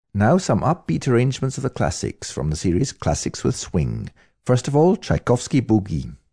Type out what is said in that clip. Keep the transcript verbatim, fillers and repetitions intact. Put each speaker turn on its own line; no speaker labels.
Now some upbeat arrangements of the classics from the series Classics with Swing. First of all, Tchaikovsky Boogie.